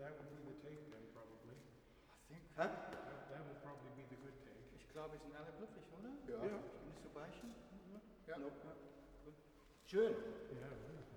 that would be the take then, probably. I think. Hä? That would probably be the good take. Ich glaube, wir sind alle glücklich, oder? Ja. Ja. Findest du Beichen? Ja. Nope. Ja. Gut. Schön. Ja,